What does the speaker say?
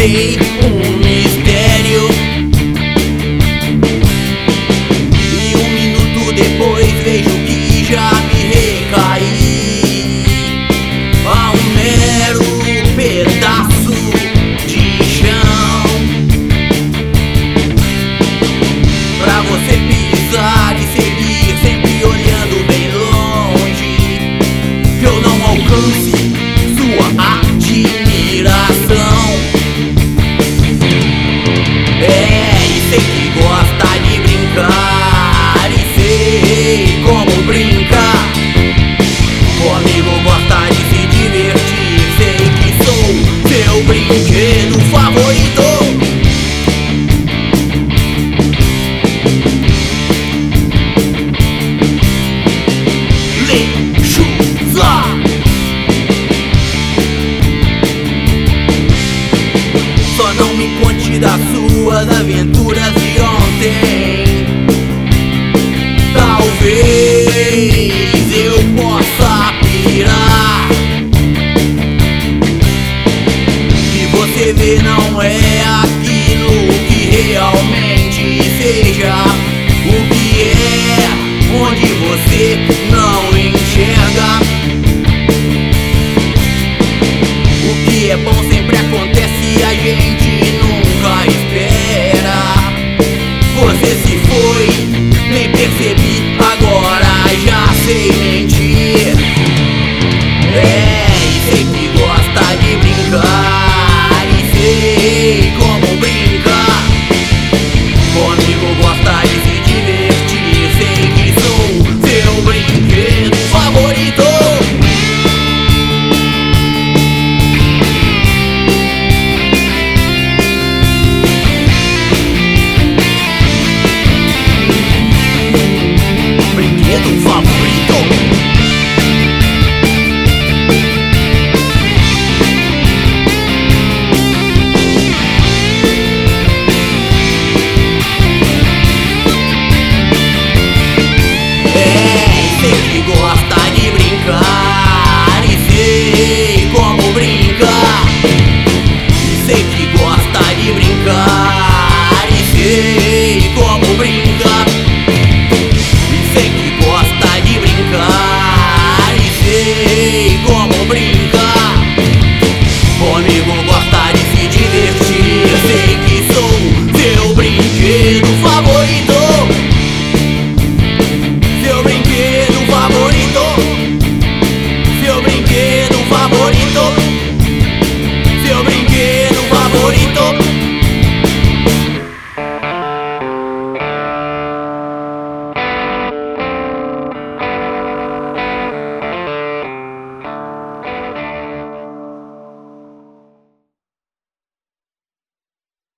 criei um mistério. E um minuto depois vejo que já me recaí a um mero pedaço de chão pra você pisar e seguir, sempre olhando bem longe, que eu não alcance sua admiração. E sei que gosta de brincar, e sei como brincar. Comigo gosta de se divertir, sei que sou seu brinquedo favorito. Lechuza! Só não me conte das suas aventuras de ontem. Talvez eu possa pirar. Que você vê não é aquilo que realmente seja. O que é onde você não enxerga. O que é bom sempre acontece e a gente nunca espera. Você se foi, nem percebi, agora já sei mentir. E sei que gosta de brincar, e sei como brincar. Comigo gosta de se divertir, sei que sou seu brinquedo favorito. Brinquedo favorito. Sei que gosta de brincar, e sei como brincar. Sei que gosta de brincar, e sei como brincar. Sei que gosta de brincar, e sei como brincar. Comigo gosta de se divertir, sei que sou seu brinquedo favorito. Seu brinquedo favorito. Seu brinquedo favorito. Seu brinquedo favorito.